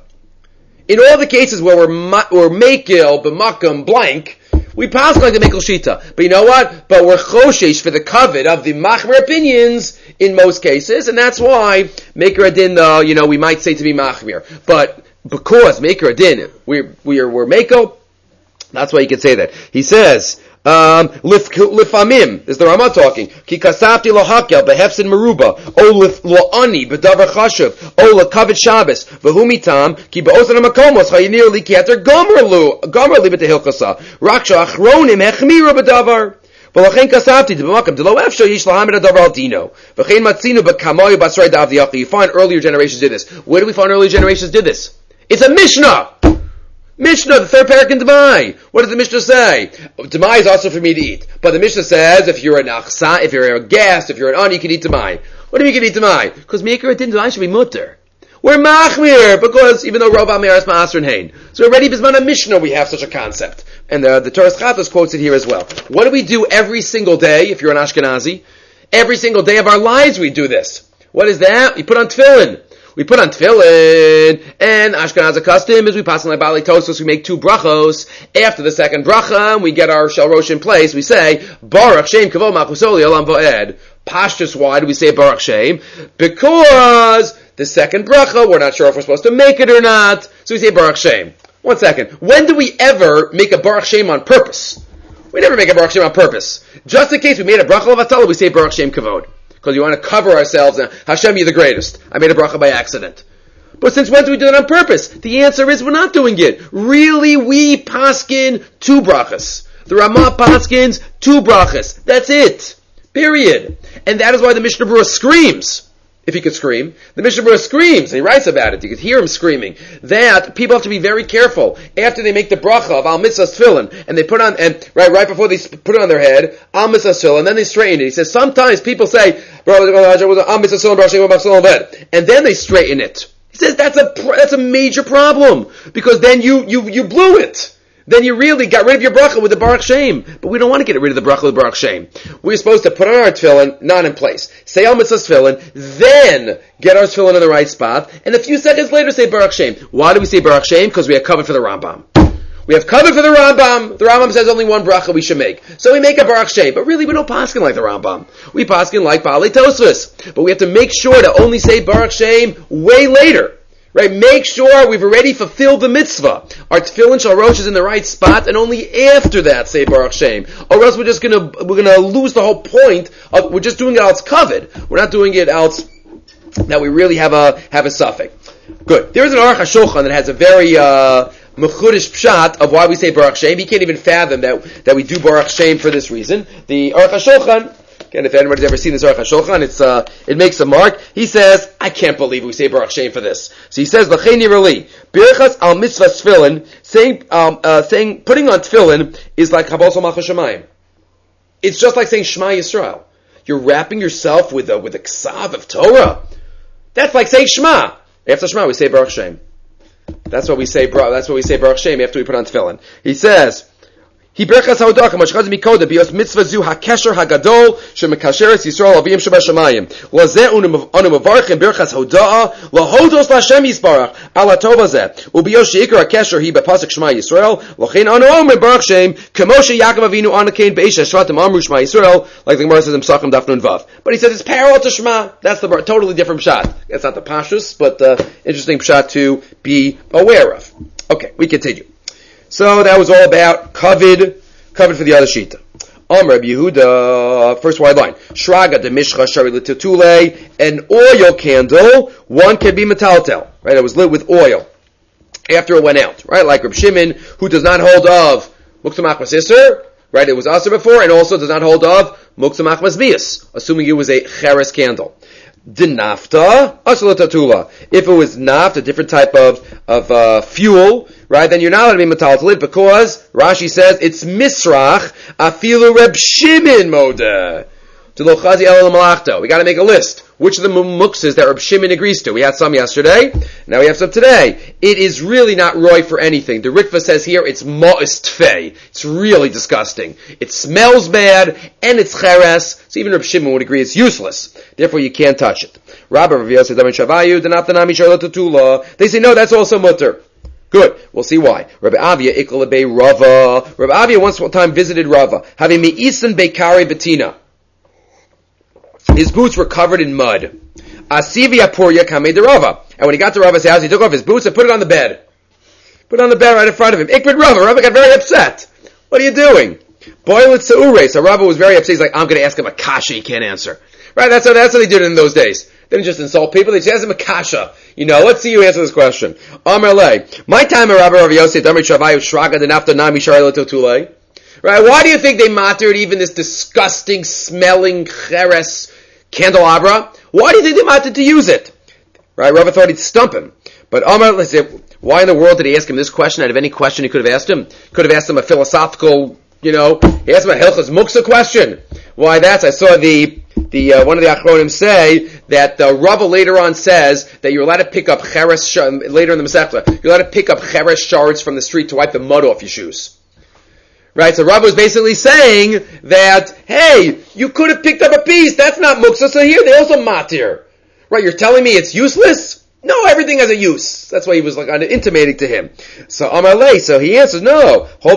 In all the cases where we're ma- we're makil b'makam blank, we pass like the makil shita. But you know what? But we're choshesh for the covet of the machmer opinions in most cases, and that's why maker adin, uh, you know, we might say to be machmir. But because maker adin, we're we're we're makil, that's why you can say that. He says. Um, lifamim is the Ramah talking. Ki kasapti lo hakel behefsid meruba o lo ani bedavar chashuv o lo kavet Shabbos v'humitam ki be'osan hamakomos chayinir li keter gomer lu gomer li b'tehilchasa raksha achronim hechmiru bedavar. V'lachein kasavti b'makam delo efsho yish lahamed adavar al dino. V'chein matzinu b'kamoyu basrei dav diyachi. You find earlier generations did this. Where do we find earlier generations did this? It's a Mishnah! Mishnah, the third parak in Demai. What does the Mishnah say? Demai is also for me to eat. But the Mishnah says, if you're an achsa, if you're a guest, if you're an ani, you can eat Demai. What do you mean you can eat Demai? Because Meikar didn't Demai should be mutter. We're machmir, because even though Rav Amir is ma'asr and hain. So already bisman a Mishnah we have such a concept. And the, the Torah Chatos quotes it here as well. What do we do every single day, if you're an Ashkenazi? Every single day of our lives we do this. What is that? We put on tefillin. We put on tefillin, and Ashkenaz custom is we pass on like Bali Tosos, we make two brachos. After the second bracha, we get our Shel Rosh in place, we say, Baruch Shem Kavod Machusoli Olam Vo'ed. Pashtus, why do we say Baruch Shem? Because the second bracha, we're not sure if we're supposed to make it or not, so we say Baruch Shem. One second. When do we ever make a Baruch Shem on purpose? We never make a Baruch Shem on purpose. Just in case we made a bracha of Atala, we say Baruch Shem Kavod. Because you want to cover ourselves. And Hashem, you're the greatest. I made a bracha by accident. But since when do we do it on purpose? The answer is we're not doing it. Really, we paskin two brachas. The Ramah paskins two brachas. That's it. Period. And that is why the Mishnah Berurah screams. If he could scream. The Mishnah Berurah screams, and he writes about it. You could hear him screaming. That people have to be very careful. After they make the bracha of Al Mitzvah Tefillin, and they put on, and right right before they put it on their head, Al Mitzvah Tefillin, and then they straighten it. He says, sometimes people say, Al Mitzvah Tefillin, and then they straighten it. He says, that's a, that's a major problem. Because then you, you, you blew it. Then you really got rid of your bracha with the Baruch Shem. But we don't want to get rid of the bracha with the Baruch Shem. We're supposed to put on our tefillin, not in place. Say Al Mitzvah tefillin, then get our tefillin in the right spot, and a few seconds later say Baruch Shem. Why do we say Baruch Shem? Because we have covered for the Rambam. We have covered for the Rambam. The Rambam says only one bracha we should make. So we make a Baruch Shem. But really we don't paskin like the Rambam. We paskin like Baalei Tosfos. But we have to make sure to only say Baruch Shem way later. Right, make sure we've already fulfilled the mitzvah. Our tefillin shel rosh is in the right spot, and only after that say Baruch Shem. Or else we're just gonna we're gonna lose the whole point of we're just doing it else covered. We're not doing it else that we really have a have a suffix. Good. There is an Aruch HaShulchan that has a very uh mechudish pshat of why we say Baruch Shem. He can't even fathom that that we do Baruch Shem for this reason. The Aruch HaShulchan. Again, if anybody's ever seen this Aruch HaShulchan, it's uh, it makes a mark. He says, I can't believe we say Baruch Shem for this. So he says, L'chein yirali, birchas al mitzvah tefillin, saying, um, uh, saying, putting on tefillin is like Chabos Malchus Shemayim. It's just like saying Shema Yisrael. You're wrapping yourself with a, with a ksav of Torah. That's like saying Shema. After Shema, we say Baruch Shem. That's what we say, that's what we say Baruch Shem after we put on tefillin. He says, He berchas haodach mashchaz mikoda bios mitzvah zu hakesher hagadol shemekasheres Yisrael avim shebashamayim lazeh unu mevarchim berchas hoda'a lahodos laHashem yisbarach ala tova zeh ubios sheikar hakesher hi bepasuk Shema Yisrael lochein anu omer baruch Shem kemoshe Yaakov Avinu anakein beish shvatim amru Shema Yisrael, like the Gemara says in Pesachim Daf Nun Vav. But he says it's parallel to Shema. That's the totally different pshat. It's not the pashtus, but the uh, interesting pshat to be aware of. Okay, we continue. So that was all about covered, covered for the other shita. Am Rabbi Yehuda, first wide line. Shraga de mishcha shari l'titule, an oil candle, one can be metaltel, right? It was lit with oil after it went out, right? Like Reb Shimon, who does not hold of muktzah machmas iser, right? It was aser before, and also does not hold of muktzah machmas bias, assuming it was a cheres candle. Dinafta, asalatatula. If it was naft, a different type of of uh, fuel, right? Then you're not allowed to be metal to it because Rashi says it's misrach afilu Reb Shimon modeh. We got to make a list. Which of the muksas that Reb Shimon agrees to? We had some yesterday. Now we have some today. It is really not roy for anything. The Ritva says here it's ma'is tfei. It's really disgusting. It smells bad and it's cheres. So even Reb Shimon would agree it's useless. Therefore you can't touch it. They say no, that's also mutter. Good. We'll see why. Rabbi Avia ikla be Rava. Rabbi Avia once one time visited Rava, having me'isan bekari betina. His boots were covered in mud. Asivia purya kamei de Rava. And when he got to Rava's house, he took off his boots and put it on the bed. Put it on the bed right in front of him. Ikbid Rava. Rava got very upset. What are you doing? Boil it seure. So Rava was very upset. He's like, I'm going to ask him a kasha he can't answer. Right? That's how, that's how they did it in those days. They didn't just insult people. They just asked him a kasha. You know, let's see you answer this question. Amar le. My time at Rabbi Rav Yosef, Damri Shavayu Shraga, the Nafta Nami Shari Latotule. Right? Why do you think they matered even this disgusting smelling cheres candelabra? Why do you think they matered to use it? Right? Rava thought he'd stump him. But Amar, let's say, why in the world did he ask him this question out of any question he could have asked him? Could have asked him a philosophical, you know, he asked him a Hilchas Muksa question. Why that's, I saw the, the, uh, one of the Achronim say that uh, Rava later on says that you're allowed to pick up cheres, sh- later in the Masechta, you're allowed to pick up cheres shards from the street to wipe the mud off your shoes. Right, so Rava was basically saying that, hey, you could have picked up a piece, that's not Muksa, so here they also matir. Right, you're telling me it's useless? No, everything has a use. That's why he was like intimating to him. So Amalei, so he answers, no. Why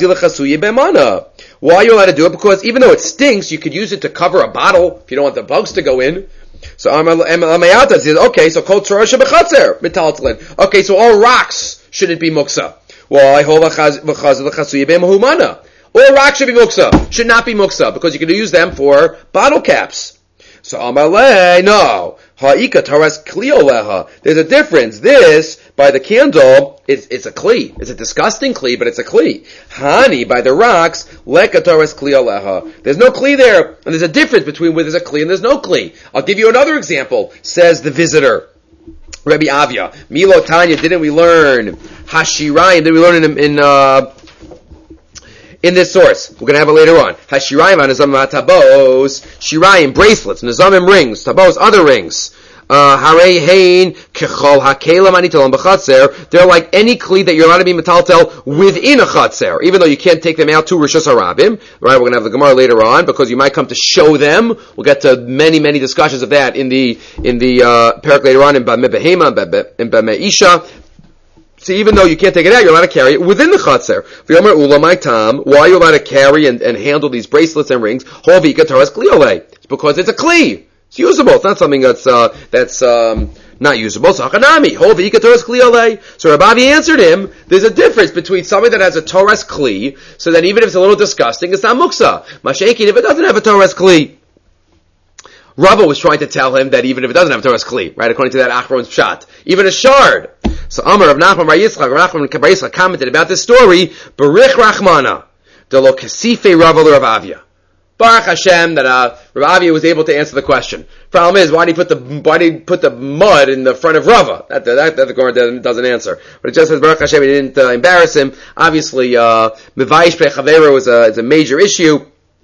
are you allowed to do it? Because even though it stinks, you could use it to cover a bottle if you don't want the bugs to go in. So Amayata says, okay, so kol tzara shebechatzer metaltalin. Okay, so all rocks shouldn't be muksa. Why? All rocks should be muksa. Should not be muksa because you can use them for bottle caps. So Amalei, no. Ha'ika taras kli oleha. There's a difference. This, by the candle, it's, it's a kli. It's a disgusting kli, but it's a kli. Hani, by the rocks, leka taras kli oleha. There's no kli there. And there's a difference between where there's a kli and there's no kli. I'll give you another example, says the visitor. Rabbi Avia. Milo Tanya, didn't we learn Hashirayim? Didn't we learn in, in uh, in this source? We're going to have it later on. Hashirayim on Nizamim tabos, Shirayim, bracelets, Nizamim rings, tabos, other rings. Harei hein kechol hakelam anitolam b'chatzer. They're like any kli that you're allowed to be metaltel within a chatzer, even though you can't take them out to Rishus Harabim. Right? We're going to have the Gemara later on because you might come to show them. We'll get to many, many discussions of that in the in the uh, parak later on in Bameh Behema, in Bameh Isha. So even though you can't take it out, you're allowed to carry it within the chatzer. Why are you allowed to carry and, and handle these bracelets and rings? It's because it's a kli. It's usable. It's not something that's uh, that's um, not usable. So Hakanami, So Rabbi answered him. There's a difference between something that has a Torah's kli, so that even if it's a little disgusting, it's not muksa. Mashenkin, if it doesn't have a Torah's kli. Rava was trying to tell him that even if it doesn't have a Torah's kli, right, according to that Achron's pshat, even a shard. So Amar Rav Nachman Bar Yitzchak, Rav Nachman Bar Yitzchak commented about this story. Berich Rachmana, de lo kasife Rava Rav Avia. Baruch Hashem that uh, Rav Avia was able to answer the question. Problem is, why did he put the why did he put the mud in the front of Rava? That that, that the Gemara doesn't, doesn't answer. But it just says Baruch Hashem he didn't uh, embarrass him. Obviously, uh, Mevayish Pechavero is a is a major issue.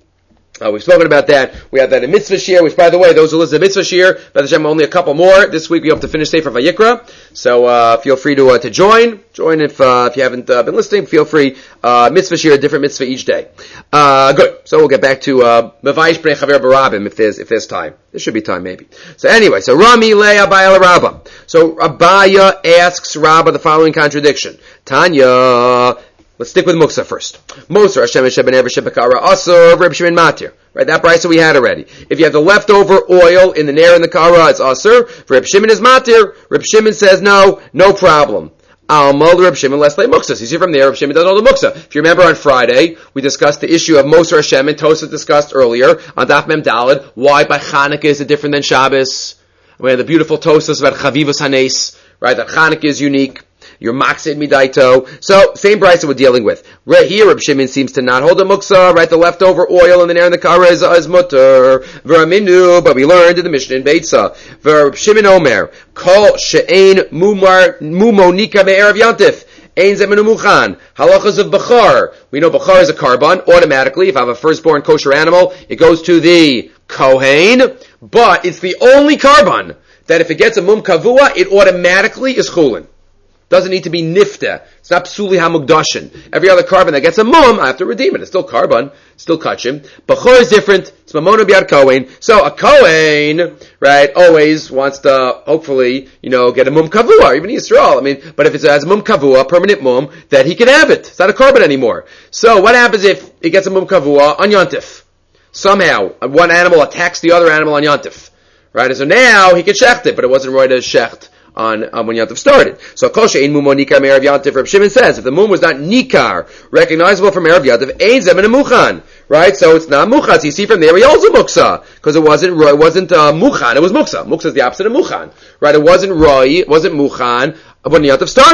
Uh, we've spoken about that. We have that in Mitzvah Shir, which, by the way, those who listen to Mitzvah Shir, B'ez Hashem, only a couple more. This week we hope to finish Sefer Vayikra. So, uh, feel free to, uh, to join. Join if, uh, if you haven't, uh, been listening. Feel free. Uh, Mitzvah Shir, a different mitzvah each day. Uh, good. So we'll get back to, uh, Mevayish B'nei Chaver Barabim if there's, if there's time. There should be time, maybe. So anyway, so Rami Le Abaya Rabba. So Abaya asks Rabba the following contradiction. Tanya, let's stick with Muksa first. Moser Hashem Sheben Ever Shebekara Asur Reb Shimon Matir. Right, that brisa we had already. If you have the leftover oil in the nair in the kara, it's asur. Reb Shimon is matir. Reb Shimon says no, no problem. Almal Reb Shimon less lay muksa. You see from there, Reb Shimon does all the muksa. If you remember on Friday, we discussed the issue of Moser Hashem and Tosafos discussed earlier on Daf Mem Daled. Why by Chanukah is it different than Shabbos? We had the beautiful Tosafos about Chavivus Hanes, right? That Chanukah is unique. Your maksid midaito. So, same brisa we're dealing with. Right here, Reb Shimon seems to not hold the muksa, right? The leftover oil in the nair in the kara is, is mutter. V'raminu, but we learned in the Mishnah in Beitza. V'Reb Shimon Omer, kol she'ein mumar, mumonika me'erav yantif. Ein zemenu muchan. Halachas of Bachar. We know Bachar is a carbon. Automatically, if I have a firstborn kosher animal, it goes to the Kohen. But it's the only carbon that if it gets a mum kavua, it automatically is chulin. Doesn't need to be nifta. It's not psuli hamugdashin. Every other carbon that gets a mum, I have to redeem it. It's still carbon, still kachim. Bachor is different. It's mamona biad kohen. So a kohen, right, always wants to, hopefully, you know, get a mum kavua, even Yisrael. I mean, but if it has a mum kavua, permanent mum, that he can have it. It's not a carbon anymore. So what happens if it gets a mum kavua on yontif? Somehow, one animal attacks the other animal on yontif. Right, and so now he can shecht it, but it wasn't right as shecht on um, when Yantif started. So kol she'ein mumo nikar me'erav Yantif, Reb Shimon says, if the mum was not nikar, recognizable from Erev Yantif, ein zemen muchan, right? So it's not muchan. So you see from there, he also muksa, because it wasn't it wasn't uh, muchan, it was muksa. Muksa is the opposite of muchan, right? It wasn't roi, it wasn't muchan when Yantif started.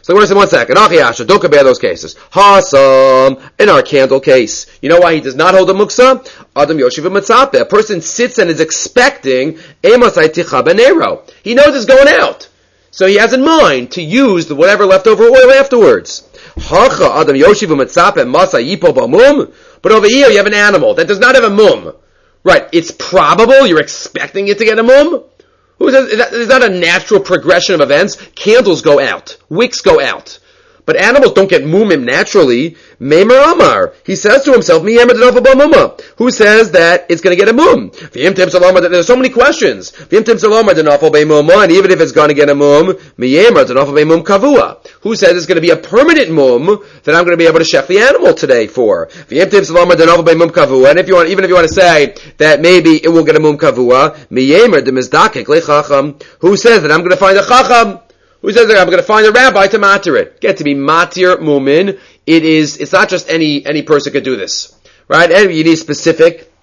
So we're in one second. Achiyasha, don't compare those cases. Hasam, in our candle case. You know why he does not hold a muksa? Adam Yoshiv Matzape. A person sits and is expecting Emasai Ticha Benero. He knows it's going out. So he has in mind to use the whatever leftover oil afterwards. Hacha Adam Yoshiv Matzape Masa Yipo Bamum. But over here you have an animal that does not have a mum. Right, it's probable you're expecting it to get a mum. Who says it's not a natural progression of events? Candles go out, wicks go out, but animals don't get mumim naturally. Meimer Amar, he says to himself, "Mi yemer denofel b'muma." Who says that it's going to get a mum? V'im tim salomar. There's so many questions. V'im tim salomar denofel b'muma, and even if it's going to get a mum, mi yemer denofel b'mum kavua. Who says it's going to be a permanent mum that I'm going to be able to chef the animal today for? V'im tim salomar denofel b'mum kavua. And if you want, even if you want to say that maybe it will get a mum kavua, mi yemer demizdakik lechacham. Who says that I'm going to find a chacham? Who says that I'm going to find a rabbi to matir it? Get to be matir mumin. It is, it's not just any, any person could do this. Right? And you need specific,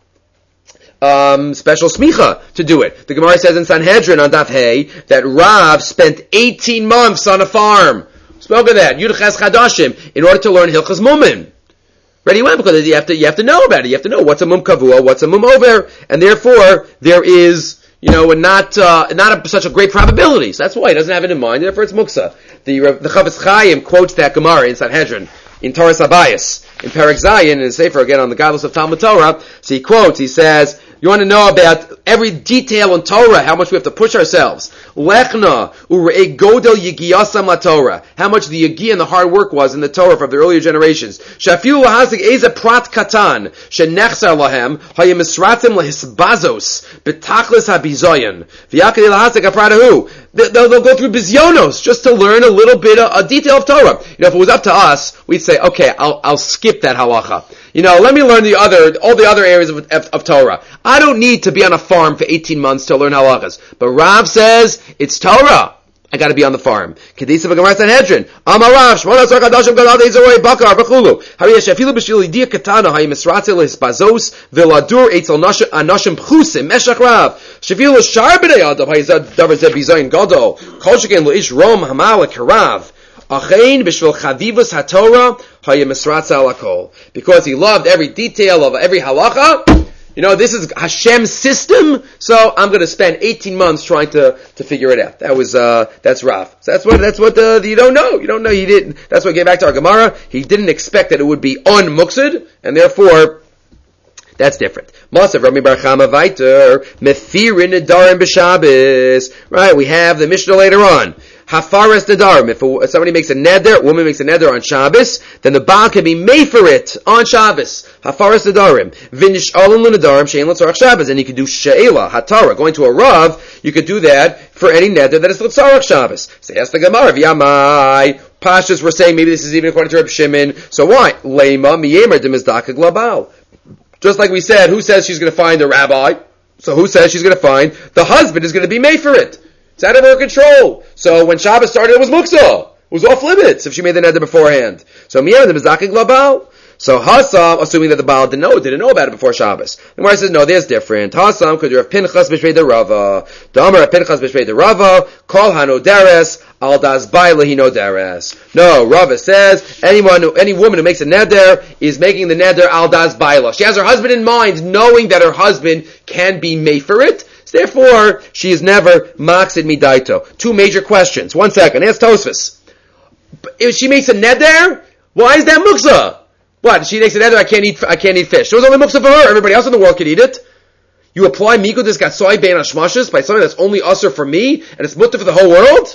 um, special smicha to do it. The Gemara says in Sanhedrin on Daf Hey that Rav spent eighteen months on a farm. Spoke of that. Yudches Chadashim in order to learn Hilchas Mumin. Ready when? Because you have to, you have to know about it. You have to know what's a mum kavua, what's a mum over, and therefore there is, you know, and not uh, not a, such a great probability. So that's why he doesn't have it in mind. Therefore, it's muksa. The the Chavetz Chaim quotes that Gemara in Sanhedrin in Torah Sabayis in Perek Zayin in the Sefer again on the Gadlus of Talmud Torah. So he quotes. He says, "You want to know about every detail in Torah, how much we have to push ourselves. Lechna urei godel yigiyasam la Torah. How much the yigi and the hard work was in the Torah from the earlier generations. Shafiu lahasik eza prat katan shenechsar lahem hayemisratim lehisbazos betachlis habizoyan v'yakei lahasik apratahu." They'll, they'll go through bizyonos just to learn a little bit of a detail of Torah. You know, if it was up to us, we'd say, okay, I'll, I'll skip that halacha. You know, let me learn the other, all the other areas of, of, of Torah. I don't need to be on a farm for eighteen months to learn halachas. But Rav says, it's Torah. I gotta be on the farm. Kedisa v'Gemara Sanhedrin. Amar Rav, Shmona Asar Kadashim Gadal Deizorei Bakar B'chulu. Hariyesh Afilu B'shil Idia Katana Hayimisratzil Hisbazos V'Ladur Eitzel Anashim Pchusim Meshach Rav. Shafilu Shar B'nei Adav Hayizad Davar Zeh Bizayin Gadol. Kol Sheken Lo'ish Rom Hamalek Harav. Achein B'shvil Chavivus HaTorah Hayimisratzil Alakol. Because he loved every detail of every halacha. You know, this is Hashem's system, so I'm going to spend eighteen months trying to, to figure it out. That was, uh, that's Rav. So that's what, that's what, uh, you don't know. You don't know, he didn't. That's what gave back to our Gemara. He didn't expect that it would be unmuksed, and therefore, that's different. Masav Rami Bar Chama Vaiter, Mefirin Nedarim B'Shabbos. Right, we have the Mishnah later on. Hafaras Nedarim. If, if somebody makes a neder, a woman makes a neder on Shabbos, then the Baal can be made for it on Shabbos. Hafaras Nedarim. Vinish Alun Nedarim, Shein L'Tzorach Shabbos. And you can do She'ela, Hatara. Going to a Rav, you could do that for any neder that is L'Tzorach Shabbos. So ask the Gemara, V'yamai. Pashas were saying maybe this is even according to Reb Shimon. So why? Leima miyemer demizdaka glabal. Just like we said, who says she's going to find the rabbi? So who says she's going to find the husband is going to be made for it? It's out of her control. So when Shabbos started, it was muksa. It was off limits if she made the neder beforehand. So miyemer demizdaka glabal. So Hassam, assuming that the Baal didn't know, didn't know about it before Shabbos. The Gemara says, no, there's different. Hassam, could you have Pinchas b'shvei de Rava? The Amar Pinchas b'shvei de Rava, Kol hanoderes, al das baila hinoderes. No, Rava says, anyone, who, any woman who makes a neder is making the neder al das baila. She has her husband in mind, knowing that her husband can be made for it. So therefore, she is never maksid midaito. Two major questions. One second, ask Tosfos. If she makes a neder, why is that muksa? What? She makes an neder, I can't eat, I can't eat fish. So it was only muksa for her. Everybody else in the world can eat it. You apply miku got soy bein hashmashis by something that's only usher for me, and it's mutter for the whole world?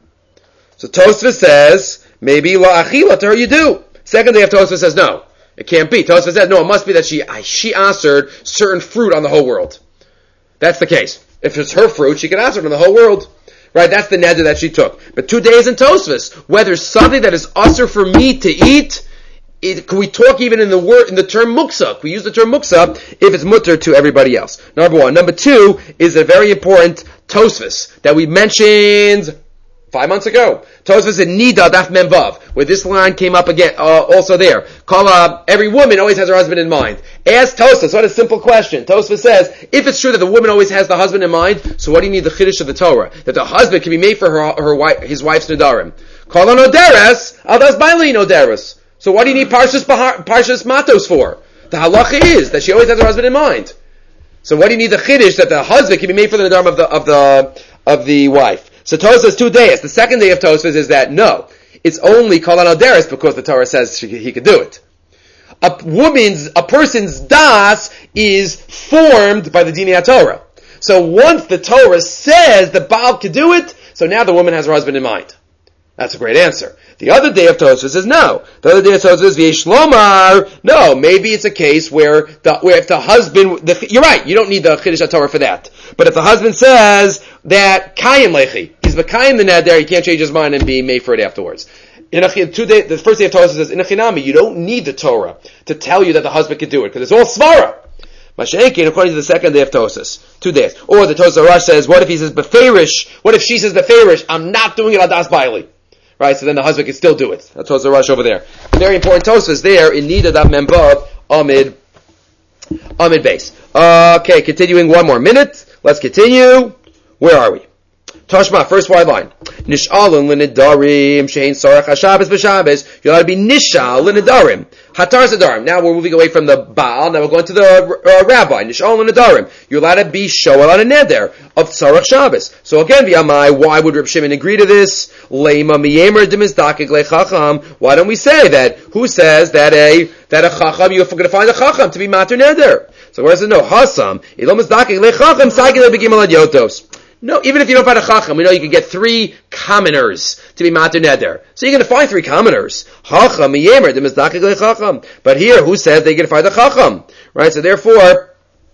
So Tosfos says, maybe la achila, to her you do. Second day of Tosfos says, no. It can't be. Tosfos says, no, it must be that she, she answered certain fruit on the whole world. That's the case. If it's her fruit, she can answer it on the whole world. Right, that's the neder that she took. But two days in Tosfos, whether something that is usher for me to eat, It, can we talk even in the word in the term muksa? Can we use the term muksa if it's mutter to everybody else? Number one. Number two is a very important Tosfos that we mentioned Five months ago. Tosfos in Nida Daf Mem Vav, where this line came up again, uh, also there. Kala, every woman always has her husband in mind. Ask Tosfos, what a simple question. Tosfos says, if it's true that the woman always has the husband in mind, so what do you need the Chiddush of the Torah? That the husband can be made for her, her wife, his wife's Nadarim. Kala Noderes, Aldas Baili Noderes. So what do you need Parshas, Bahar, Parshas Matos for? The halacha is that she always has her husband in mind. So what do you need the Chiddush that the husband can be made for the Nadarim of the, of the, of the wife? So Tosfos two days. The second day of Tosfos is that no, it's only Kol Anoderes because the Torah says she, he could do it. A woman's, a person's das is formed by the Dinei HaTorah. So once the Torah says the Baal could do it, so now the woman has her husband in mind. That's a great answer. The other day of Tosfos is no. The other day of Tosfos is V'yesh Lomar. No, maybe it's a case where the, where if the husband, the, you're right, you don't need the Chiddush HaTorah for that. But if the husband says that Kayim Lechi, he's V'kayim the Neder, he can't change his mind and be made for it afterwards. In a, two day, the first day of Tosfos says, in a Chinami, you don't need the Torah to tell you that the husband can do it, because it's all Svara. Mashenkin, according to the second day of Tosfos, two days. Or the Tosfos Rosh says, what if he says Beferish, what if she says Beferish, I'm not doing it on Das Baili. Right, so then the husband can still do it. That's Tosfos Rosh over there. Very important Tosfos there in Nida Daf Mem Vav Amid Amid base. Okay, continuing one more minute. Let's continue. Where are we? Tashma, first wide line. Nish'alun l'nedarim she'ein sarach haShabbos b'Shabbos. You're allowed to be nish'al l'nedarim. Hatar zadarim. Now we're moving away from the Baal. Now we're going to the uh, rabbi. Nish'al l'nedarim. You're allowed to be shoel on a neder of sarach Shabbos. So again, v'yamai, why would Reb Shimon agree to this? Leima miyemer demizdakik le'chacham. Why don't we say that? Who says that a that a chacham, you're going to find a chacham to be mater neder? So where does it know? Hasam. Ilom mizdakik le'chacham sagil le'begimel ad yotos. No, even if you don't find a chacham, we know you can get three commoners to be mater neder. So you're going to find three commoners. Chacham, miyemer, demizdakik le'chacham. But here, who says they're going to find a chacham? Right? So therefore,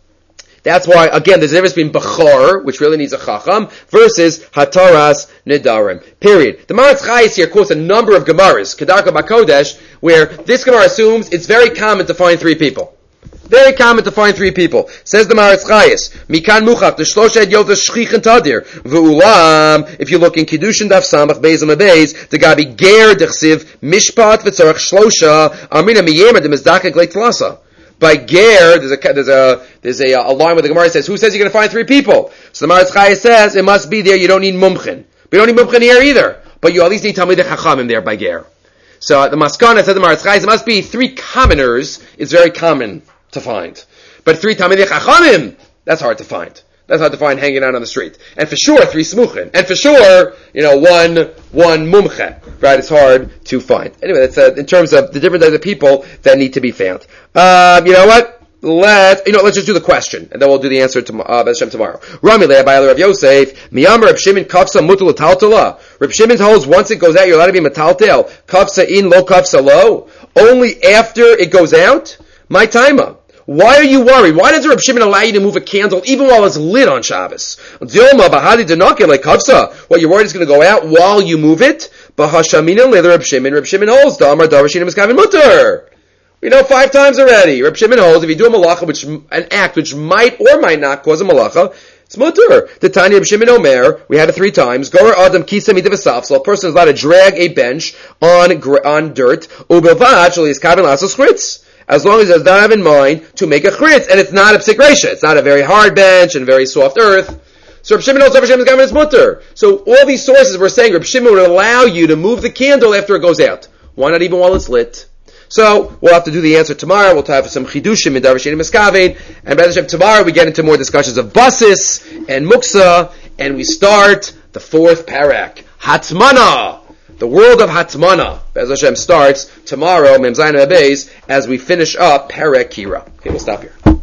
that's why, again, there's a difference between bachar, which really needs a chacham, versus hataras nedarim. Period. The Maharatz Chayes here quotes a number of gemaras, Kedarka Bakodesh, where this gemara assumes it's very common to find three people. Very common to find three people. Says the Maharatz Chayes, Mikan muchach, the shloshed yotas shchich and tadir. V'ulam, if you look in Kiddushin Daf Samach Beis and Beis, the Gabi ger dechsiv mishpat v'tzarach shlosha amina miyemer demizdakik leitlasa. By ger, there's a there's a there's a, a line where the Gemara says, who says you're going to find three people? So the Maharatz Chayes says it must be there. You don't need mumchin. But you don't need mumchin here either. But you at least need Talmidei Chachamim there by ger. So uh, the Maskana said the Maharatz Chayes, it must be three commoners. It's very common to find. But three Talmidei Chachamim, that's hard to find. That's hard to find hanging out on the street. And for sure, three smuchin. And for sure, you know, one, one mumche. Right? It's hard to find. Anyway, that's, uh, in terms of the different types of people that need to be found. Um, you know what? Let's, you know, let's just do the question. And then we'll do the answer to, uh, Hashem tomorrow. Rami le'abai Rav Yosef, miyamar Reb Shimon kafsa mutal taltala. Reb Shimon holds once it goes out, you're allowed to be metaltel. Kafsa in, lo kafsa lo. Only after it goes out? My timer. Why are you worried? Why does Reb Shimon allow you to move a candle even while it's lit on Shabbos? What, you're worried it's going to go out while you move it? Reb Shimon, Reb Shimon holds, we know five times already. Reb Shimon holds, if you do a malacha, which an act which might or might not cause a malacha, it's mutter. The Tanya Reb Shimon Omer, we had it three times. Gorer Adam Kisa Midivasaf, so a person is allowed to drag a bench on on dirt. Ubelvad is Kavin Lasos Chritz. As long as it does not have in mind to make a chritz, and it's not a psik reisha. It's not a very hard bench and very soft earth. So Reb Shimon knows Reb Shimon's gamin is mutter. So all these sources were saying Reb Shimon would allow you to move the candle after it goes out. Why not even while it's lit? So we'll have to do the answer tomorrow. We'll have some chidushim in Darvashin and Miskavein. And by the time tomorrow we get into more discussions of basis and muksa, and we start the fourth parak, Hatmana. The world of Hatmana, Be'ez Hashem, starts tomorrow, Mem Zayin Beis, as we finish up Perek Kira. Okay, we'll stop here.